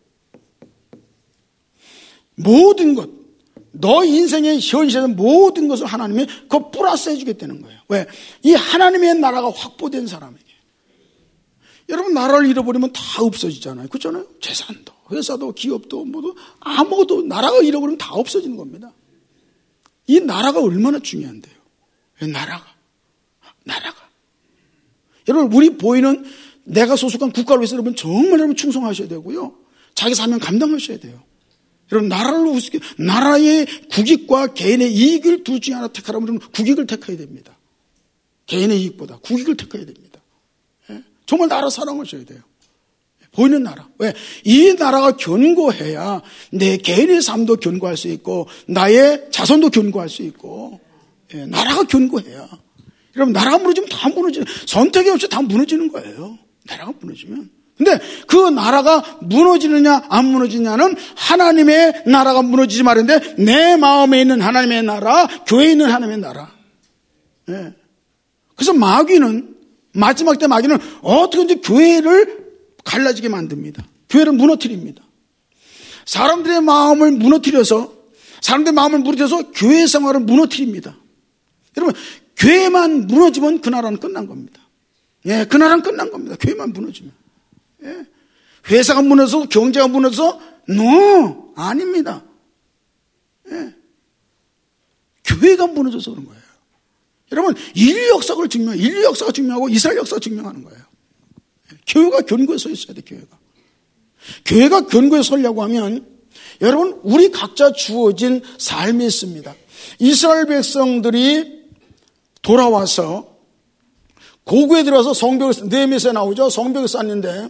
모든 것, 너 인생의 현실에서 모든 것을 하나님이 그 플러스 해주겠다는 거예요. 왜? 이 하나님의 나라가 확보된 사람에게. 여러분, 나라를 잃어버리면 다 없어지잖아요. 그렇잖아요? 재산도, 회사도, 기업도, 뭐도, 아무것도 나라가 잃어버리면 다 없어지는 겁니다. 이 나라가 얼마나 중요한데요. 나라가. 나라가. 여러분, 우리 보이는 내가 소속한 국가를 위해서 여러분 정말 여러분 충성하셔야 되고요. 자기 사명 감당하셔야 돼요. 여러분, 나라를 우습게, 나라의 국익과 개인의 이익을 둘 중에 하나 택하라면 국익을 택해야 됩니다. 개인의 이익보다 국익을 택해야 됩니다. 예? 정말 나라 사랑하셔야 돼요. 보이는 나라. 왜? 이 나라가 견고해야 내 개인의 삶도 견고할 수 있고 나의 자손도 견고할 수 있고, 예, 나라가 견고해야. 여러분, 나라가 무너지면 다 무너지는, 선택이 없이 다 무너지는 거예요. 나라가 무너지면. 근데 그 나라가 무너지느냐 안 무너지느냐는 하나님의 나라가 무너지지 말인데 내 마음에 있는 하나님의 나라, 교회에 있는 하나님의 나라. 예. 그래서 마귀는, 마지막 때 마귀는 어떻게든지 교회를 갈라지게 만듭니다. 교회를 무너뜨립니다. 사람들의 마음을 무너뜨려서, 사람들의 마음을 무너뜨려서 교회 생활을 무너뜨립니다. 여러분, 교회만 무너지면 그 나라는 끝난 겁니다. 예, 그 나라는 끝난 겁니다. 교회만 무너지면. 예. 회사가 무너져서, 경제가 무너져서, no, 아닙니다. 예. 교회가 무너져서 그런 거예요. 여러분, 인류 역사를 증명, 인류 역사가 증명하고 이스라엘 역사가 증명하는 거예요. 예. 교회가 견고해 서 있어야 돼, 교회가. 교회가 견고해 서려고 하면, 여러분, 우리 각자 주어진 삶이 있습니다. 이스라엘 백성들이 돌아와서 고구에 들어서 성벽을, 느헤미야서에 나오죠. 성벽을 쌓는데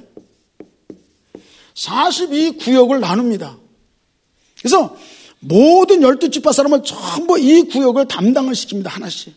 사십이 구역을 나눕니다. 그래서 모든 열두 지파 사람을 전부 이 구역을 담당을 시킵니다. 하나씩.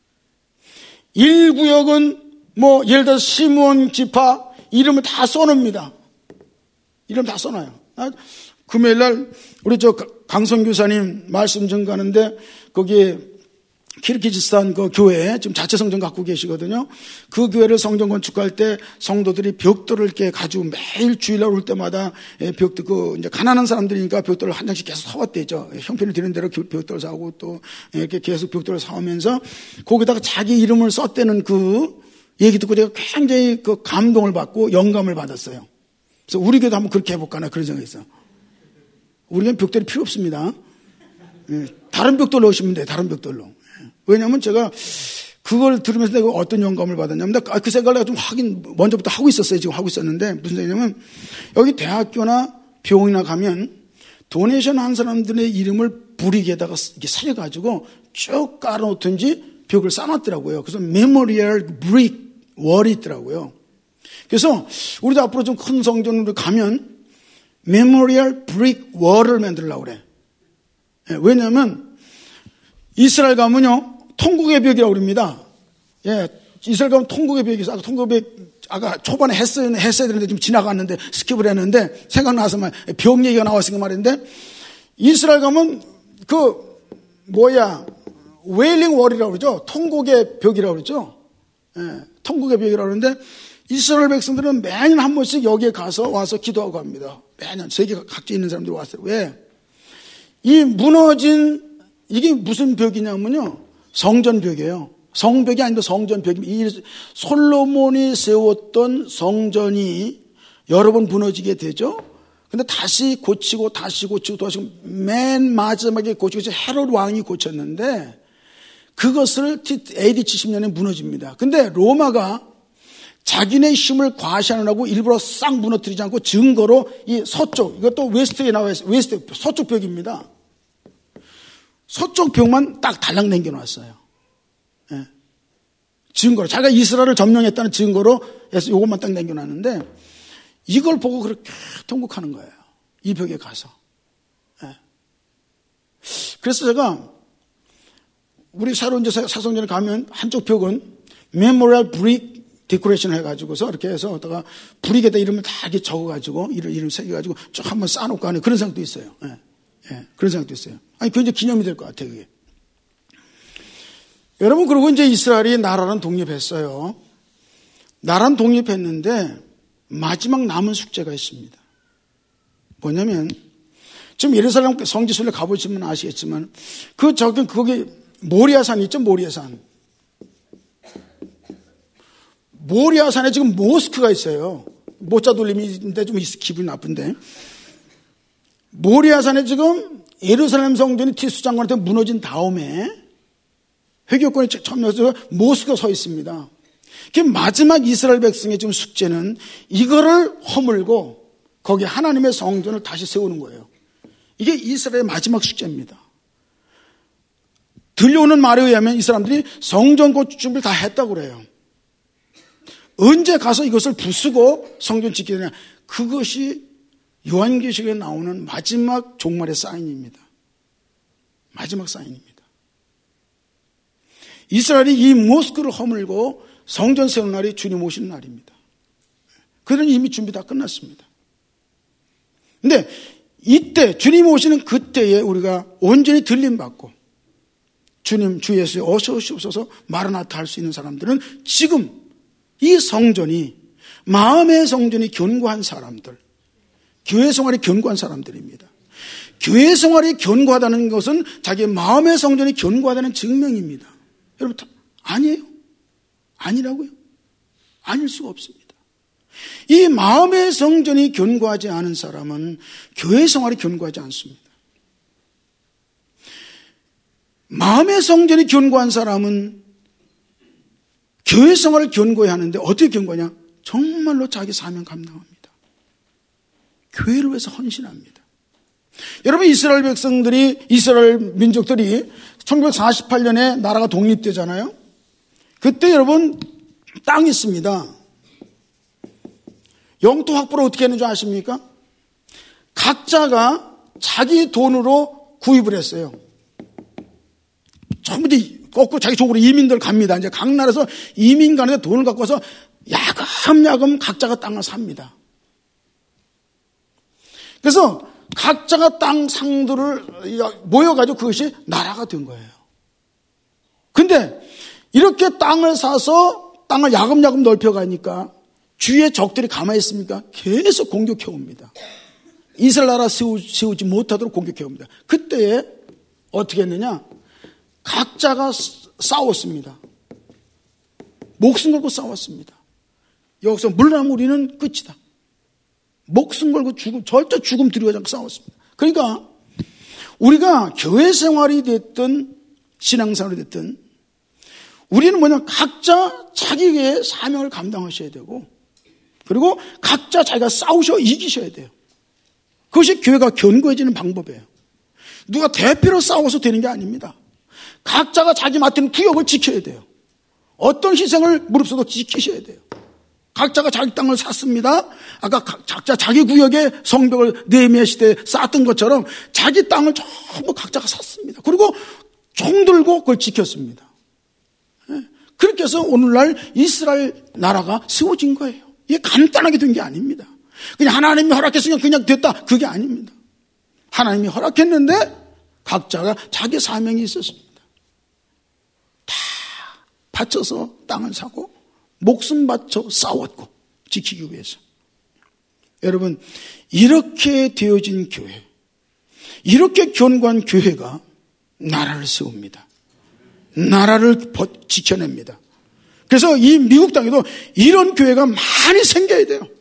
일 구역은 뭐 예를 들어서 시므온 지파 이름을 다 써놓습니다. 이름 다 써놔요. 금요일 날 우리 저 강성 교사님 말씀 전가하는데 거기에 키르기즈스탄 그 교회에 지금 자체 성전 갖고 계시거든요. 그 교회를 성전 건축할 때 성도들이 벽돌을 이렇게 가지고 매일 주일날 올 때마다 벽돌, 그 이제 가난한 사람들이니까 벽돌을 한 장씩 계속 사왔대죠. 형편을 드리는 대로 벽돌을 사오고 또 이렇게 계속 벽돌을 사오면서 거기다가 자기 이름을 썼다는 그 얘기 듣고 제가 굉장히 그 감동을 받고 영감을 받았어요. 그래서 우리 교회도 한번 그렇게 해볼까 나 그런 생각했어요. 우리는 벽돌이 필요 없습니다. 다른 벽돌 넣으시면 돼요. 다른 벽돌로. 왜냐하면 제가 그걸 들으면서 내가 어떤 영감을 받았냐면 그 생각을 내가 좀 하긴 먼저부터 하고 있었어요. 지금 하고 있었는데 무슨 얘기냐면 여기 대학교나 병원이나 가면 도네이션 한 사람들의 이름을 부리개에다가 이렇게 살려가지고 쭉 깔아놓든지 벽을 쌓아놨더라고요. 그래서 메모리얼 브릭 월이 있더라고요. 그래서 우리도 앞으로 좀 큰 성전으로 가면 메모리얼 브릭 월을 만들려고 그래. 왜냐하면 이스라엘 가면요 통곡의 벽이라고 그럽니다. 예, 이스라엘 가면 통곡의 벽이 있어. 아까 통곡의 벽, 아까 초반에 했어야, 했어야 되는데 좀 지나갔는데 스킵을 했는데 생각나서 말, 벽 얘기가 나왔으니까 말인데 이스라엘 가면 그, 뭐야, 웨일링 월이라고 그러죠. 통곡의 벽이라고 그러죠. 예, 통곡의 벽이라고 그러는데 이스라엘 백성들은 매년 한 번씩 여기에 가서 와서 기도하고 합니다. 매년 세계 각지에 있는 사람들이 왔어요. 왜? 이 무너진 이게 무슨 벽이냐면요. 성전벽이에요. 성벽이 아닌데 성전벽입니다. 이 솔로몬이 세웠던 성전이 여러 번 무너지게 되죠. 근데 다시 고치고 다시 고치고 다시 맨 마지막에 고치고 헤롯 왕이 고쳤는데 그것을 에이디 칠십 년에 무너집니다. 근데 로마가 자기네 힘을 과시하느라고 일부러 싹 무너뜨리지 않고 증거로 이 서쪽, 이것도 웨스트에 나와 있어요. 웨스트, 서쪽 벽입니다. 서쪽 벽만 딱 달랑 남겨놨어요. 예. 증거로. 자기가 이스라엘을 점령했다는 증거로 해서 이것만 딱 남겨놨는데 이걸 보고 그렇게 통곡하는 거예요. 이 벽에 가서. 예. 그래서 제가 우리 새로운 사성전에 가면 한쪽 벽은 메모리얼 브릭 데코레이션 해가지고서 이렇게 해서 어다가 브릭에다 이름을 다 이렇게 적어가지고 이름, 이름 새겨가지고 쭉 한번 쌓아놓고 하는 그런 생각도 있어요. 예. 예. 그런 생각도 있어요. 아니, 그게 이제 기념이 될 것 같아요, 그게. 여러분, 그리고 이제 이스라엘이 나라는 독립했어요. 나라는 독립했는데 마지막 남은 숙제가 있습니다. 뭐냐면, 지금 예루살렘 성지순례 가보시면 아시겠지만, 그 저기, 거기 모리아산 있죠, 모리아산. 모리아산에 지금 모스크가 있어요. 모자 돌림인데 좀 기분이 나쁜데. 모리아산에 지금 예루살렘 성전이 티스 장관한테 무너진 다음에 회교권이 처음에서 모스크가 서 있습니다. 그 마지막 이스라엘 백성의 지금 숙제는 이거를 허물고 거기 하나님의 성전을 다시 세우는 거예요. 이게 이스라엘의 마지막 숙제입니다. 들려오는 말에 의하면 이 사람들이 성전 건축 준비를 다 했다고 그래요. 언제 가서 이것을 부수고 성전 짓게 되냐. 그것이 요한계시록에 나오는 마지막 종말의 사인입니다. 마지막 사인입니다. 이스라엘이 이 모스크를 허물고 성전 세우는 날이 주님 오시는 날입니다. 그들은 이미 준비 다 끝났습니다. 근데 이때 주님 오시는 그때에 우리가 온전히 들림받고 주님 주 예수에 어서 오시옵소서 마라나타 할 수 있는 사람들은 지금 이 성전이 마음의 성전이 견고한 사람들, 교회 생활이 견고한 사람들입니다. 교회 생활이 견고하다는 것은 자기의 마음의 성전이 견고하다는 증명입니다. 여러분, 아니에요? 아니라고요? 아닐 수가 없습니다. 이 마음의 성전이 견고하지 않은 사람은 교회 생활이 견고하지 않습니다. 마음의 성전이 견고한 사람은 교회 생활을 견고히 하는데 어떻게 견고하냐? 정말로 자기 사명 감당합니다. 교회를 위해서 헌신합니다. 여러분, 이스라엘 백성들이, 이스라엘 민족들이 천구백사십팔 년에 나라가 독립되잖아요. 그때 여러분 땅이 있습니다. 영토 확보를 어떻게 했는지 아십니까? 각자가 자기 돈으로 구입을 했어요. 전부 거꾸로 자기 쪽으로 이민들 갑니다. 이제 각 나라에서 이민 가는데 돈을 갖고 와서 야금야금 각자가 땅을 삽니다. 그래서 각자가 땅 상들을 모여가지고 그것이 나라가 된 거예요. 근데 이렇게 땅을 사서 땅을 야금야금 넓혀가니까 주위에 적들이 가만히 있습니까? 계속 공격해 옵니다. 이스라엘 나라 세우, 세우지 못하도록 공격해 옵니다. 그때에 어떻게 했느냐? 각자가 싸웠습니다. 목숨 걸고 싸웠습니다. 여기서 물러나면 우리는 끝이다. 목숨 걸고 죽음, 절대 죽음 두려워하지 않고 싸웠습니다. 그러니까 우리가 교회 생활이 됐든 신앙생활이 됐든 우리는 뭐냐, 각자 자기의 사명을 감당하셔야 되고 그리고 각자 자기가 싸우셔 이기셔야 돼요. 그것이 교회가 견고해지는 방법이에요. 누가 대표로 싸워서 되는 게 아닙니다. 각자가 자기 맡은 구역을 지켜야 돼요. 어떤 희생을 무릅써도 지키셔야 돼요. 각자가 자기 땅을 샀습니다. 아까 각자 자기 구역에 성벽을 느헤미야 시대에 쌓았던 것처럼 자기 땅을 전부 각자가 샀습니다. 그리고 총 들고 그걸 지켰습니다. 그렇게 해서 오늘날 이스라엘 나라가 세워진 거예요. 이게 간단하게 된 게 아닙니다. 그냥 하나님이 허락했으니까 그냥 됐다. 그게 아닙니다. 하나님이 허락했는데 각자가 자기 사명이 있었습니다. 다 바쳐서 땅을 사고 목숨 바쳐 싸웠고 지키기 위해서. 여러분, 이렇게 되어진 교회, 이렇게 견고한 교회가 나라를 세웁니다. 나라를 지켜냅니다. 그래서 이 미국 땅에도 이런 교회가 많이 생겨야 돼요.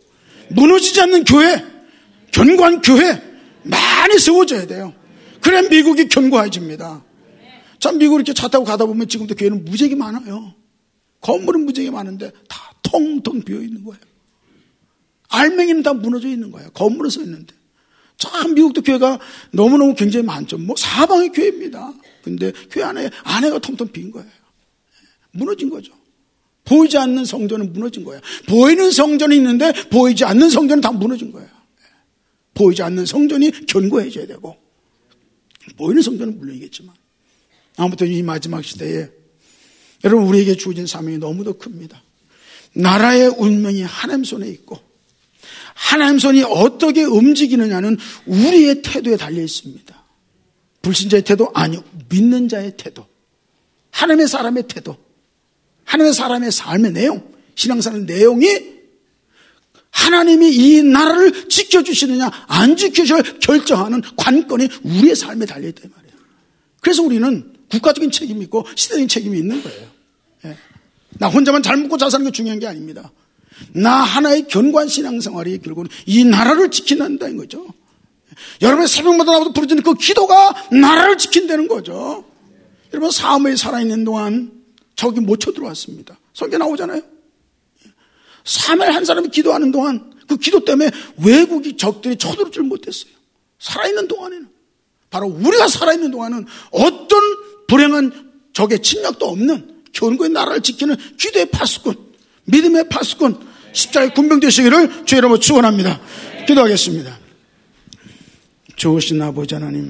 무너지지 않는 교회, 견고한 교회 많이 세워져야 돼요. 그래 미국이 견고해집니다. 참 미국 이렇게 차 타고 가다 보면 지금도 교회는 무지하게 많아요. 건물은 무지하게 많은데 다 통통 비어 있는 거예요. 알맹이는 다 무너져 있는 거예요. 건물은 서 있는데. 참 미국도 교회가 너무너무 굉장히 많죠. 뭐 사방이 교회입니다. 근데 교회 안에 안에가 통통 빈 거예요. 무너진 거죠. 보이지 않는 성전은 무너진 거예요. 보이는 성전이 있는데 보이지 않는 성전은 다 무너진 거예요. 보이지 않는 성전이 견고해져야 되고 보이는 성전은 물론이겠지만 아무튼 이 마지막 시대에 여러분 우리에게 주어진 사명이 너무도 큽니다. 나라의 운명이 하나님 손에 있고 하나님 손이 어떻게 움직이느냐는 우리의 태도에 달려 있습니다. 불신자의 태도? 아니요. 믿는 자의 태도. 하나님의 사람의 태도. 하나님의 사람의 삶의 내용. 신앙생활의 내용이 하나님이 이 나라를 지켜주시느냐 안 지켜줄 결정하는 관건이 우리의 삶에 달려있단 말이에요. 그래서 우리는 국가적인 책임이 있고 시대적인 책임이 있는 거예요. 예. 나 혼자만 잘 먹고 잘 사는 게 중요한 게 아닙니다. 나 하나의 견고한 신앙생활이 결국은 이 나라를 지킨다는 거죠. 여러분의 새벽마다 나와서 부르짖는 그 기도가 나라를 지킨다는 거죠. 여러분 사무엘이 살아있는 동안 적이 못 쳐들어왔습니다. 성경에 나오잖아요. 사무엘 한 사람이 기도하는 동안 그 기도 때문에 외국이 적들이 쳐들어오질 못했어요. 살아있는 동안에는. 바로 우리가 살아있는 동안은 어떤 불행한 적의 침략도 없는 견고한 나라를 지키는 기도의 파수꾼, 믿음의 파수꾼, 십자가의 군병 되시기를 주의 이름으로 축원합니다. 기도하겠습니다. 좋으신 아버지 하나님,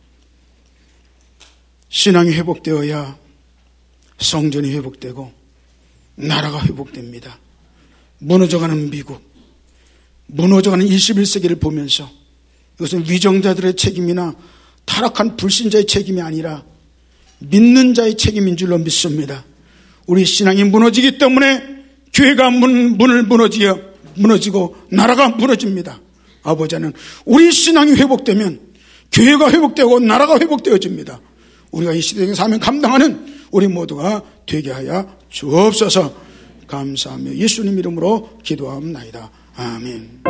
신앙이 회복되어야 성전이 회복되고 나라가 회복됩니다. 무너져가는 미국, 무너져가는 이십일 세기를 보면서 이것은 위정자들의 책임이나 타락한 불신자의 책임이 아니라 믿는 자의 책임인 줄로 믿습니다. 우리 신앙이 무너지기 때문에 교회가 문, 문을 무너지어 무너지고 나라가 무너집니다. 아버지 하나님, 우리 신앙이 회복되면 교회가 회복되고 나라가 회복되어집니다. 우리가 이 시대의 사명 감당하는 우리 모두가 되게 하여 주옵소서. 감사하며 예수님 이름으로 기도합니다. 아멘.